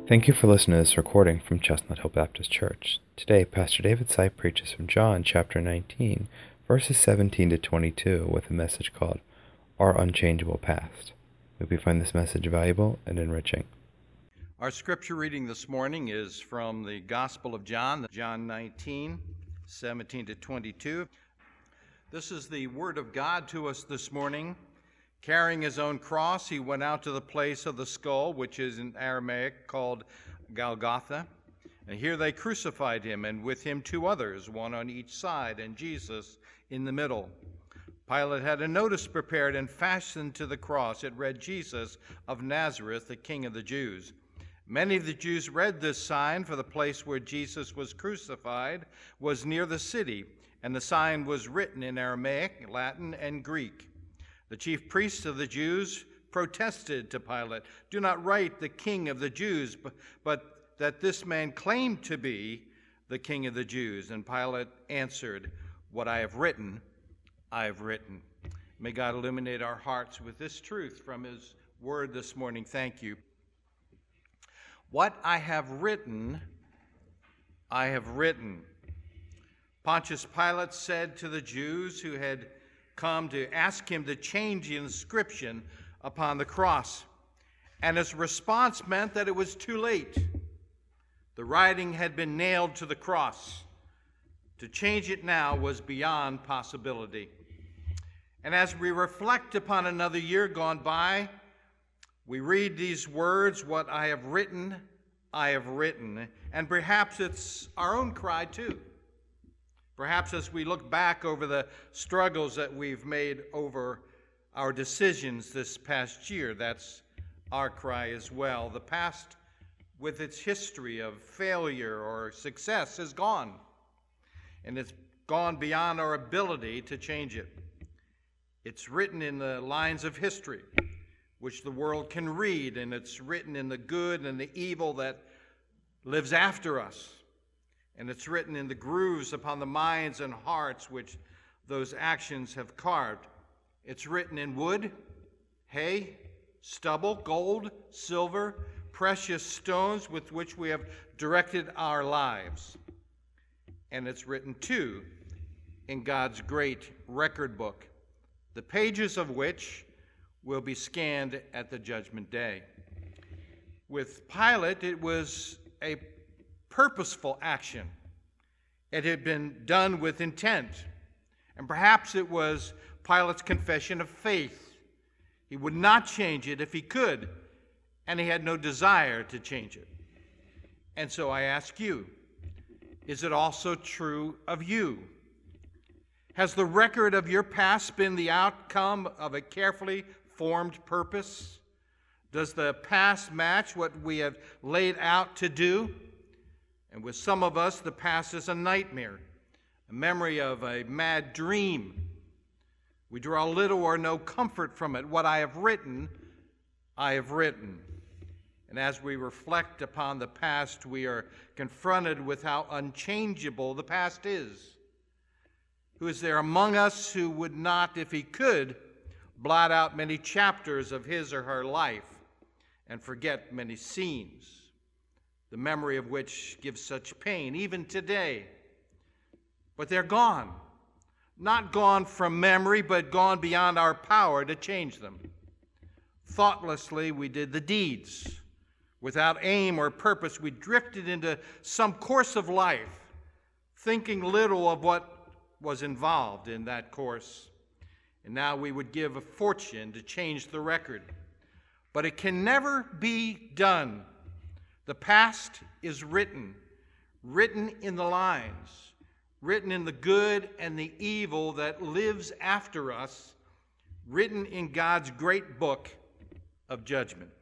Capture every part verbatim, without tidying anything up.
Thank you for listening to this recording from Chestnut Hill Baptist Church. Today, Pastor David Sipe preaches from John chapter nineteen, verses seventeen to twenty-two, with a message called Our Unchangeable Past. We hope you find this message valuable and enriching. Our scripture reading this morning is from the Gospel of John, John nineteen, seventeen to twenty-two. This is the word of God to us this morning. Carrying his own cross, he went out to the place of the skull, which is in Aramaic called Golgotha. And here they crucified him, and with him two others, one on each side, and Jesus in the middle. Pilate had a notice prepared and fastened to the cross. It read, Jesus of Nazareth, the King of the Jews. Many of the Jews read this sign, for the place where Jesus was crucified was near the city, and the sign was written in Aramaic, Latin, and Greek. The chief priests of the Jews protested to Pilate, "Do not write the King of the Jews, but, but that this man claimed to be the King of the Jews." And Pilate answered, "What I have written, I have written." May God illuminate our hearts with this truth from his word this morning. Thank you. What I have written, I have written. Pontius Pilate said to the Jews who had come to ask him to change the inscription upon the cross, and his response meant that it was too late. The writing had been nailed to the cross. To change it now was beyond possibility. And as we reflect upon another year gone by, we read these words, "What I have written, I have written," and perhaps it's our own cry too. Perhaps as we look back over the struggles that we've made over our decisions this past year, that's our cry as well. The past, with its history of failure or success, is gone, and it's gone beyond our ability to change it. It's written in the lines of history, which the world can read, and it's written in the good and the evil that lives after us. And it's written in the grooves upon the minds and hearts which those actions have carved. It's written in wood, hay, stubble, gold, silver, precious stones with which we have directed our lives. And it's written, too, in God's great record book, the pages of which will be scanned at the judgment day. With Pilate, it was a purposeful action. It had been done with intent. And perhaps it was Pilate's confession of faith. He would not change it if he could, and he had no desire to change it. And so I ask you, is it also true of you? Has the record of your past been the outcome of a carefully formed purpose? Does the past match what we have laid out to do? And with some of us, the past is a nightmare, a memory of a mad dream. We draw little or no comfort from it. What I have written, I have written. And as we reflect upon the past, we are confronted with how unchangeable the past is. Who is there among us who would not, if he could, blot out many chapters of his or her life and forget many scenes, the memory of which gives such pain, even today? But they're gone. Not gone from memory, but gone beyond our power to change them. Thoughtlessly, we did the deeds. Without aim or purpose, we drifted into some course of life, thinking little of what was involved in that course. And now we would give a fortune to change the record. But it can never be done. The past is written, written in the lines, written in the good and the evil that lives after us, written in God's great book of judgment.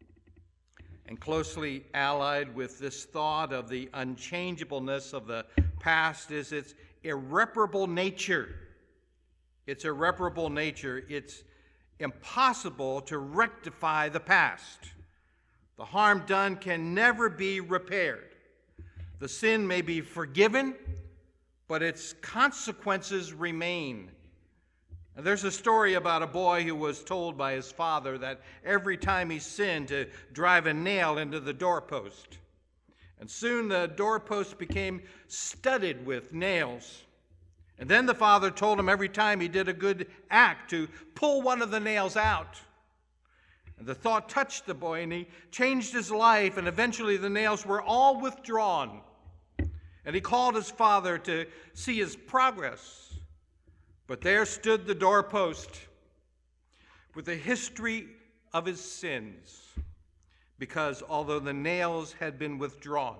And closely allied with this thought of the unchangeableness of the past is its irreparable nature. Its irreparable nature. It's impossible to rectify the past. The harm done can never be repaired. The sin may be forgiven, but its consequences remain. And there's a story about a boy who was told by his father that every time he sinned to drive a nail into the doorpost. And soon the doorpost became studded with nails. And then the father told him every time he did a good act to pull one of the nails out. And the thought touched the boy, and he changed his life, and eventually the nails were all withdrawn. And he called his father to see his progress. But there stood the doorpost with a history of his sins, because although the nails had been withdrawn,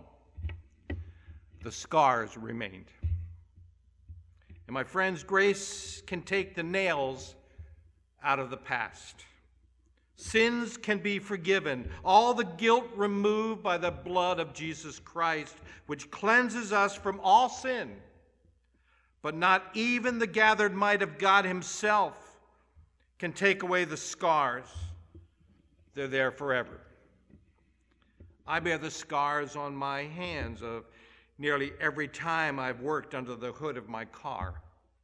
the scars remained. And my friends, grace can take the nails out of the past. Sins can be forgiven, all the guilt removed by the blood of Jesus Christ, which cleanses us from all sin. But not even the gathered might of God himself can take away the scars. They're there forever. I bear the scars on my hands of nearly every time I've worked under the hood of my car.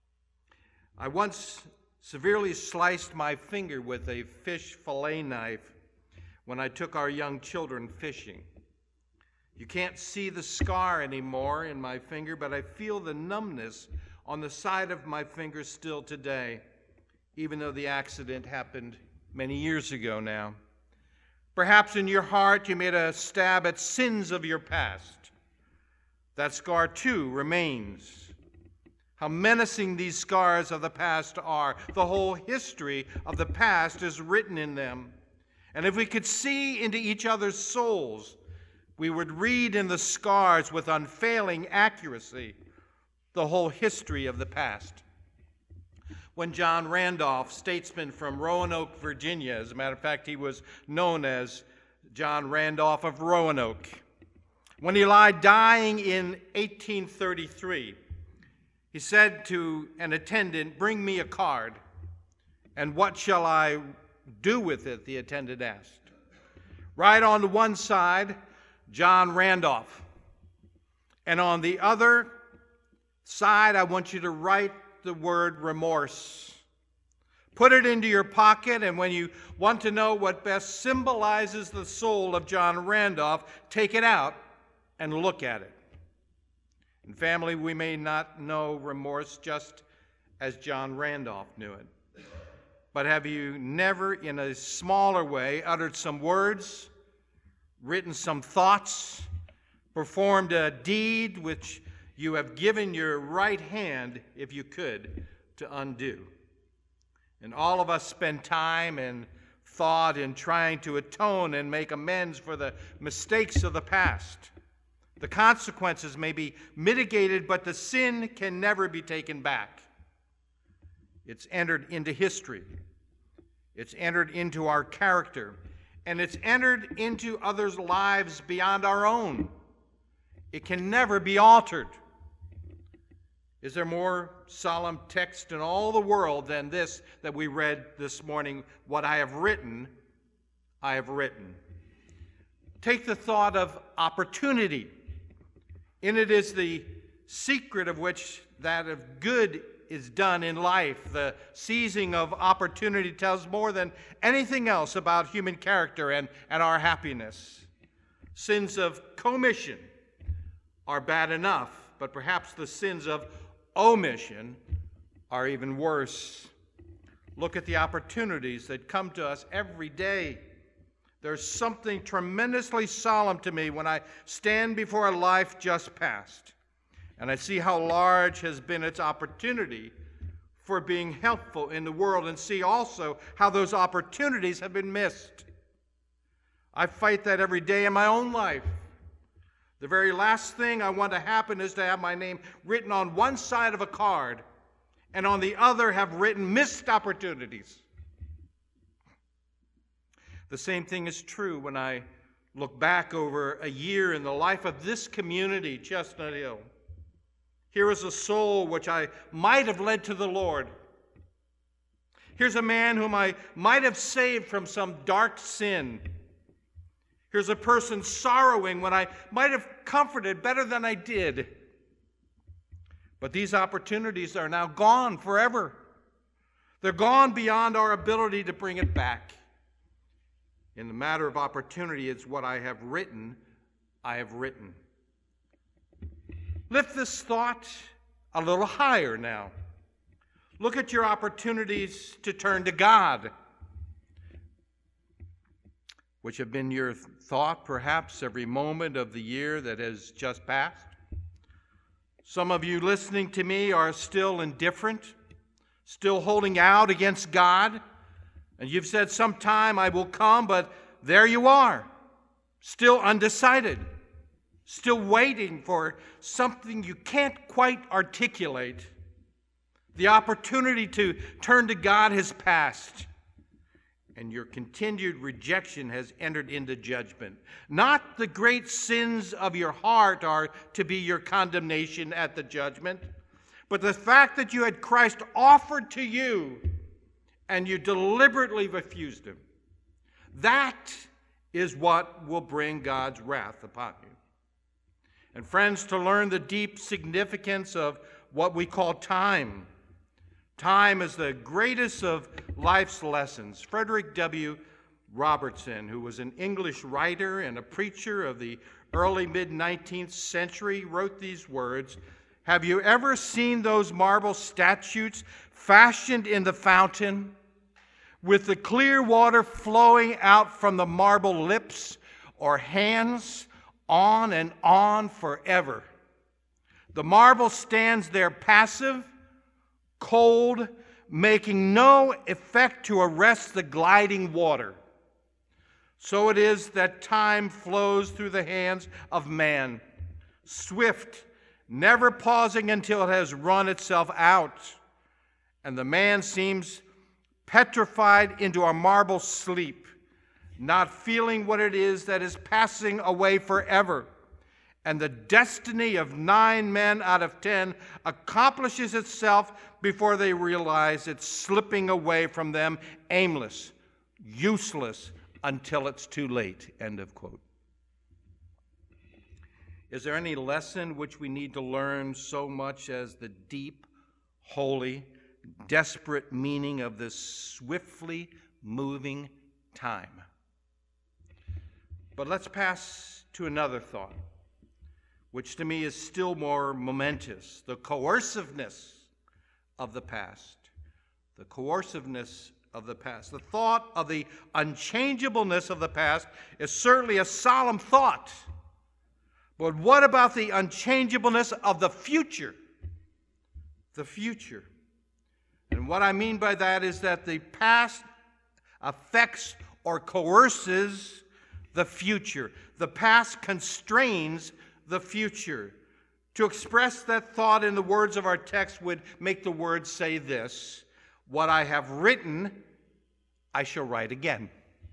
I once severely sliced my finger with a fish fillet knife when I took our young children fishing. You can't see the scar anymore in my finger, but I feel the numbness on the side of my finger still today, even though the accident happened many years ago now. Perhaps in your heart you made a stab at sins of your past. That scar too remains. How menacing these scars of the past are. The whole history of the past is written in them. And if we could see into each other's souls, we would read in the scars with unfailing accuracy the whole history of the past. When John Randolph, statesman from Roanoke, Virginia, as a matter of fact, he was known as John Randolph of Roanoke, when he lied dying in eighteen thirty-three, he said to an attendant, "Bring me a card." "And what shall I do with it?" the attendant asked. "Write on the one side, John Randolph. And on the other side, I want you to write the word remorse. Put it into your pocket, and when you want to know what best symbolizes the soul of John Randolph, take it out and look at it." In family, we may not know remorse just as John Randolph knew it. But have you never, in a smaller way, uttered some words, written some thoughts, performed a deed which you have given your right hand, if you could, to undo? And all of us spend time and thought in trying to atone and make amends for the mistakes of the past. The consequences may be mitigated, but the sin can never be taken back. It's entered into history. It's entered into our character. And it's entered into others' lives beyond our own. It can never be altered. Is there more solemn text in all the world than this that we read this morning? What I have written, I have written. Take the thought of opportunity. In it is the secret of which that of good is done in life. The seizing of opportunity tells more than anything else about human character and, and our happiness. Sins of commission are bad enough, but perhaps the sins of omission are even worse. Look at the opportunities that come to us every day. There's something tremendously solemn to me when I stand before a life just past, and I see how large has been its opportunity for being helpful in the world, and see also how those opportunities have been missed. I fight that every day in my own life. The very last thing I want to happen is to have my name written on one side of a card and on the other have written missed opportunities. The same thing is true when I look back over a year in the life of this community, Chestnut Hill. Here is a soul which I might have led to the Lord. Here's a man whom I might have saved from some dark sin. Here's a person sorrowing when I might have comforted better than I did. But these opportunities are now gone forever. They're gone beyond our ability to bring it back. In the matter of opportunity, it's what I have written, I have written. Lift this thought a little higher now. Look at your opportunities to turn to God, which have been your thought perhaps every moment of the year that has just passed. Some of you listening to me are still indifferent, still holding out against God, and you've said, sometime I will come, but there you are, still undecided, still waiting for something you can't quite articulate. The opportunity to turn to God has passed, and your continued rejection has entered into judgment. Not the great sins of your heart are to be your condemnation at the judgment, but the fact that you had Christ offered to you and you deliberately refused him. That is what will bring God's wrath upon you. And friends, to learn the deep significance of what we call time. Time is the greatest of life's lessons. Frederick W. Robertson, who was an English writer and a preacher of the early mid-nineteenth century, wrote these words, "Have you ever seen those marble statues fashioned in the fountain, with the clear water flowing out from the marble lips or hands, on and on forever? The marble stands there passive, cold, making no effect to arrest the gliding water. So it is that time flows through the hands of man, swift, never pausing until it has run itself out, and the man seems petrified into a marble sleep, not feeling what it is that is passing away forever. And the destiny of nine men out of ten accomplishes itself before they realize it's slipping away from them, aimless, useless, until it's too late." End of quote. Is there any lesson which we need to learn so much as the deep, holy, desperate meaning of this swiftly moving time? But let's pass to another thought, which to me is still more momentous: the coerciveness of the past. The coerciveness of the past. The thought of the unchangeableness of the past is certainly a solemn thought. But what about the unchangeableness of the future? The future. And what I mean by that is that the past affects or coerces the future. The past constrains the future. To express that thought in the words of our text would make the words say this: "What I have written, I shall write again."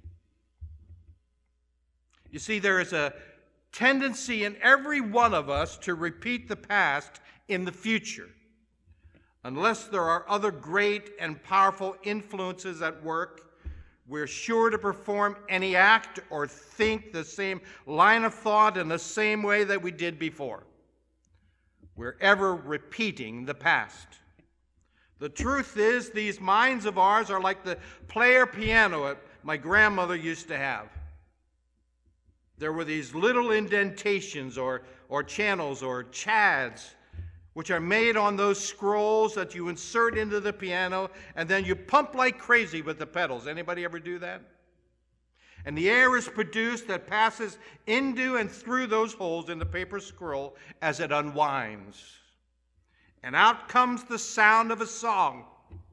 You see, there is a tendency in every one of us to repeat the past in the future. Unless there are other great and powerful influences at work, we're sure to perform any act or think the same line of thought in the same way that we did before. We're ever repeating the past. The truth is, these minds of ours are like the player piano that my grandmother used to have. There were these little indentations or, or channels or chads which are made on those scrolls that you insert into the piano, and then you pump like crazy with the pedals. Anybody ever do that? And the air is produced that passes into and through those holes in the paper scroll as it unwinds. And out comes the sound of a song.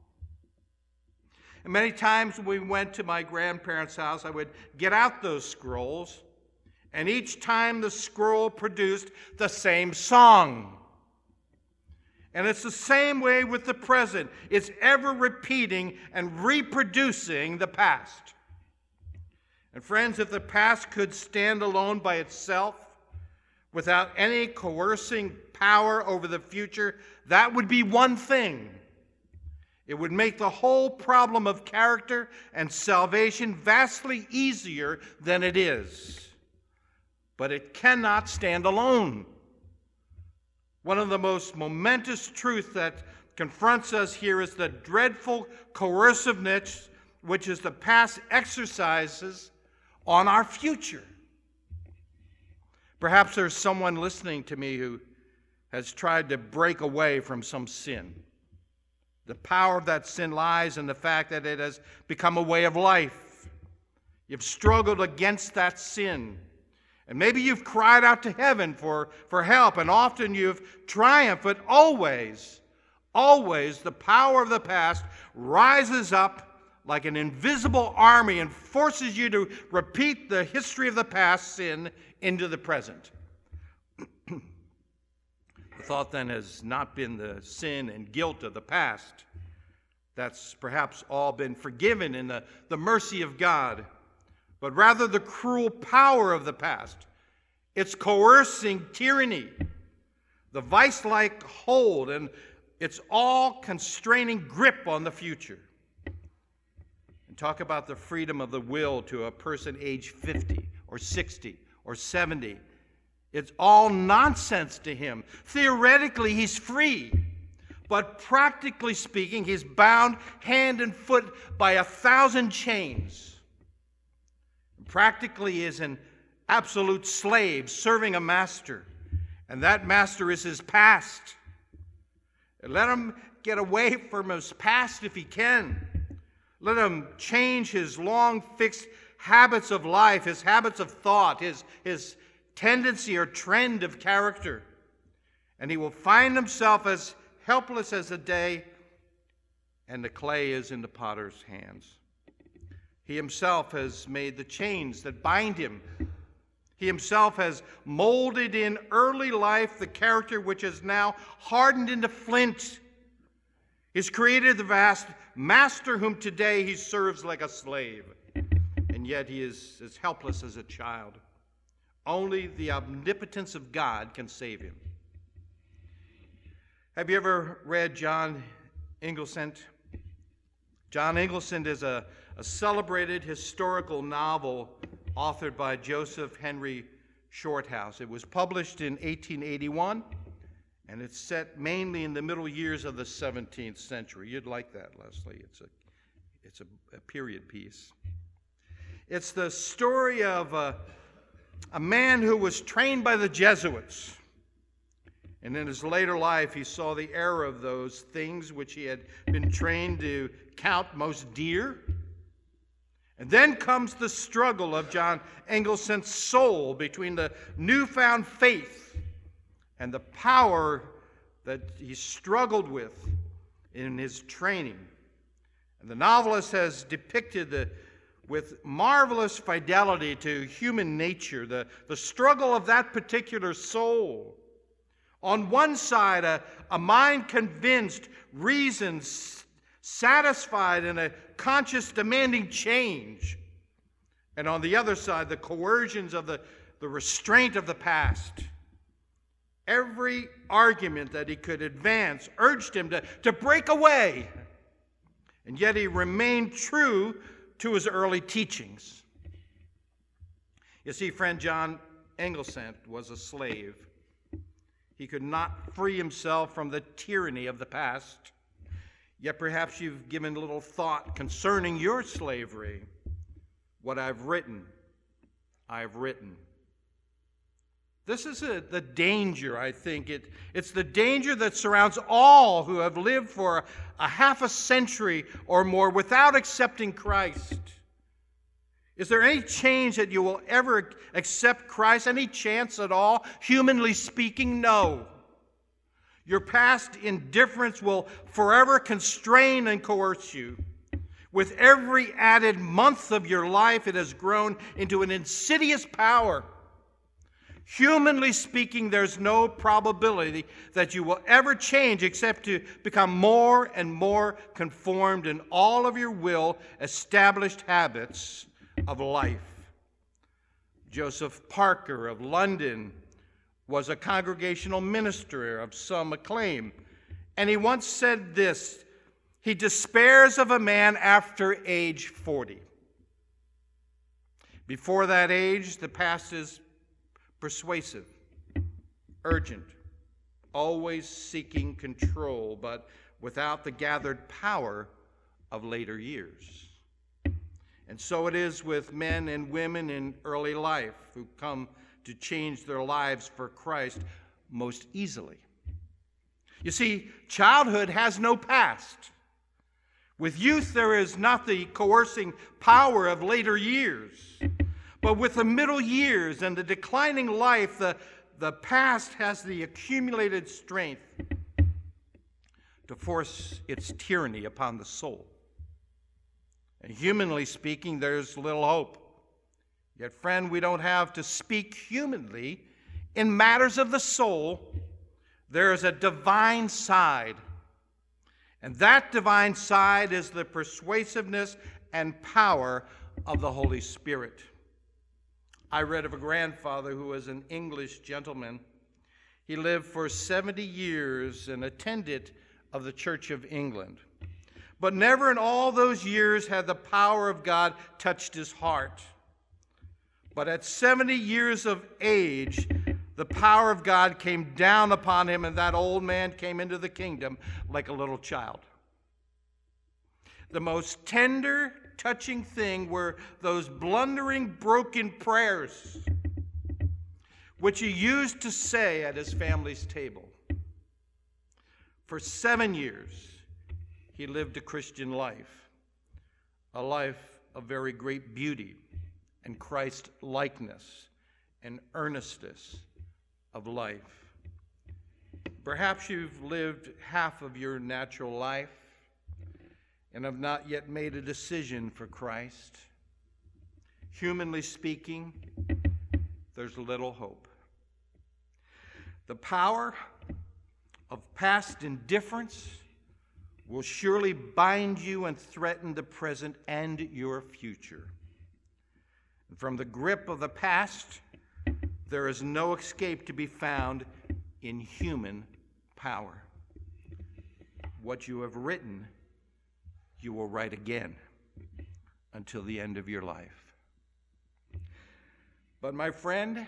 And many times when we went to my grandparents' house, I would get out those scrolls, and each time the scroll produced the same song. And it's the same way with the present. It's ever repeating and reproducing the past. And friends, if the past could stand alone by itself, without any coercing power over the future, that would be one thing. It would make the whole problem of character and salvation vastly easier than it is. But it cannot stand alone. One of the most momentous truths that confronts us here is the dreadful coerciveness which is the past exercises on our future. Perhaps there's someone listening to me who has tried to break away from some sin. The power of that sin lies in the fact that it has become a way of life. You've struggled against that sin. And maybe you've cried out to heaven for, for help, and often you've triumphed, but always, always the power of the past rises up like an invisible army and forces you to repeat the history of the past sin into the present. The thought then has not been the sin and guilt of the past. That's perhaps all been forgiven in the, the mercy of God, but rather the cruel power of the past, its coercing tyranny, the vice-like hold, and its all-constraining grip on the future. And talk about the freedom of the will to a person age fifty or sixty or seventy. It's all nonsense to him. Theoretically, he's free. But practically speaking, he's bound hand and foot by a thousand chains. Practically, he is an absolute slave serving a master. And that master is his past. Let him get away from his past if he can. Let him change his long fixed habits of life, his habits of thought, his, his tendency or trend of character. And he will find himself as helpless as the day, and the clay is in the potter's hands. He himself has made the chains that bind him. He himself has molded in early life the character which is now hardened into flint. He's created the vast master whom today he serves like a slave, and yet he is as helpless as a child. Only the omnipotence of God can save him. Have you ever read John Inglesant? John Inglesant is a, a celebrated historical novel authored by Joseph Henry Shorthouse. It was published in eighteen eighty-one, and it's set mainly in the middle years of the seventeenth century. You'd like that, Leslie. It's a, it's a, a period piece. It's the story of a, a man who was trained by the Jesuits. And in his later life, he saw the error of those things which he had been trained to count most dear. And then comes the struggle of John Inglesant's soul between the newfound faith and the power that he struggled with in his training. And the novelist has depicted the, with marvelous fidelity to human nature the, the struggle of that particular soul. On one side, a, a mind convinced, reason satisfied, and a conscience demanding change. And on the other side, the coercions of the, the restraint of the past. Every argument that he could advance urged him to, to break away. And yet he remained true to his early teachings. You see, friend, John Inglesant was a slave. He could not free himself from the tyranny of the past. Yet perhaps you've given little thought concerning your slavery. What I've written, I've written. This is a, the danger, I think. It, it's the danger that surrounds all who have lived for a, a half a century or more without accepting Christ. Is there any change that you will ever accept Christ? Any chance at all? Humanly speaking, no. Your past indifference will forever constrain and coerce you. With every added month of your life, it has grown into an insidious power. Humanly speaking, there's no probability that you will ever change except to become more and more conformed in all of your will-established habits of life. Joseph Parker of London was a congregational minister of some acclaim, and he once said this: he despairs of a man after age forty. Before that age, the past is persuasive, urgent, always seeking control, but without the gathered power of later years. And so it is with men and women in early life who come to change their lives for Christ most easily. You see, childhood has no past. With youth, there is not the coercing power of later years. But with the middle years and the declining life, the, the past has the accumulated strength to force its tyranny upon the soul. And humanly speaking, there's little hope. Yet, friend, we don't have to speak humanly. In matters of the soul, there is a divine side. And that divine side is the persuasiveness and power of the Holy Spirit. I read of a grandfather who was an English gentleman. He lived for seventy years and attended of the Church of England. But never in all those years had the power of God touched his heart. But at seventy years of age, the power of God came down upon him, and that old man came into the kingdom like a little child. The most tender, touching thing were those blundering, broken prayers which he used to say at his family's table. For seven years, he lived a Christian life, a life of very great beauty and Christ-likeness and earnestness of life. Perhaps you've lived half of your natural life and have not yet made a decision for Christ. Humanly speaking, there's little hope. The power of past indifference will surely bind you and threaten the present and your future. And from the grip of the past, there is no escape to be found in human power. What you have written, you will write again until the end of your life. But my friend,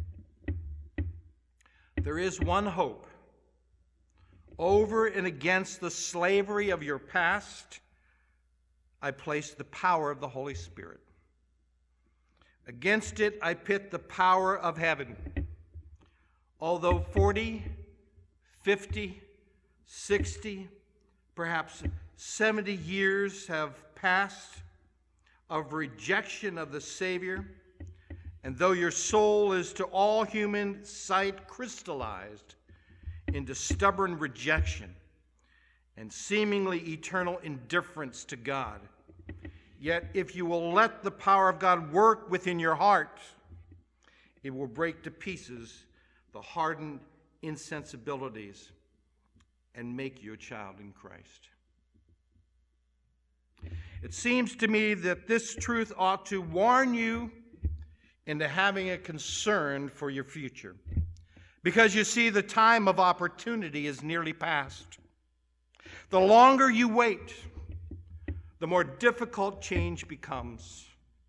there is one hope. Over and against the slavery of your past, I place the power of the Holy Spirit. Against it, I pit the power of heaven. Although forty, fifty, sixty, perhaps seventy years have passed of rejection of the Savior, and though your soul is to all human sight crystallized into stubborn rejection and seemingly eternal indifference to God, yet if you will let the power of God work within your heart, it will break to pieces the hardened insensibilities and make you a child in Christ. It seems to me that this truth ought to warn you into having a concern for your future. Because you see, the time of opportunity is nearly past. The longer you wait, the more difficult change becomes.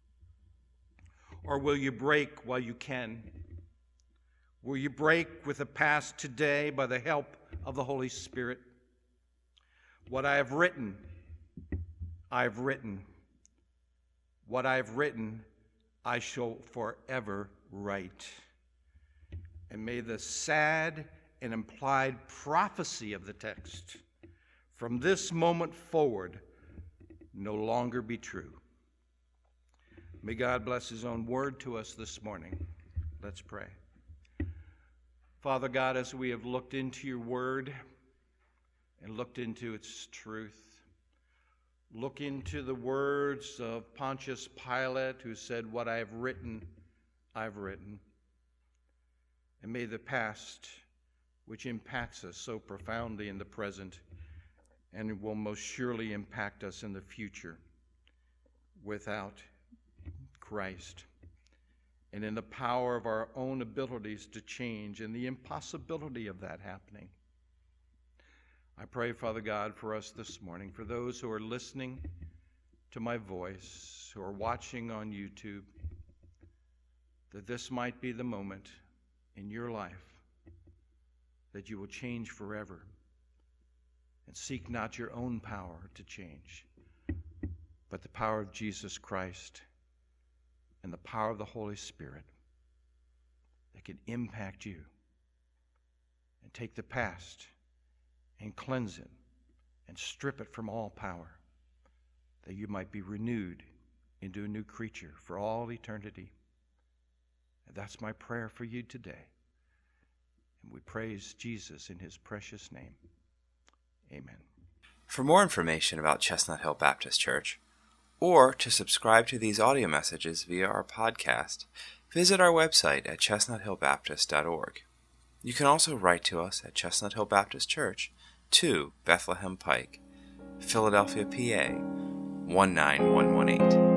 Or will you break while you can? Will you break with the past today by the help of the Holy Spirit? What I have written, I have written. What I have written, I shall forever write. And may the sad and implied prophecy of the text from this moment forward no longer be true. May God bless his own word to us this morning. Let's pray. Father God, as we have looked into your word and looked into its truth, look into the words of Pontius Pilate, who said, "What I have written, I've written." And may the past, which impacts us so profoundly in the present, and will most surely impact us in the future without Christ, and in the power of our own abilities to change and the impossibility of that happening. I pray, Father God, for us this morning, for those who are listening to my voice, who are watching on YouTube, that this might be the moment in your life that you will change forever and seek not your own power to change, but the power of Jesus Christ and the power of the Holy Spirit that can impact you and take the past and cleanse it and strip it from all power, that you might be renewed into a new creature for all eternity. And that's my prayer for you today. And we praise Jesus in his precious name. Amen. For more information about Chestnut Hill Baptist Church, or to subscribe to these audio messages via our podcast, visit our website at chestnut hill baptist dot org. You can also write to us at Chestnut Hill Baptist Church, two Bethlehem Pike, Philadelphia, P A one nine one one eight.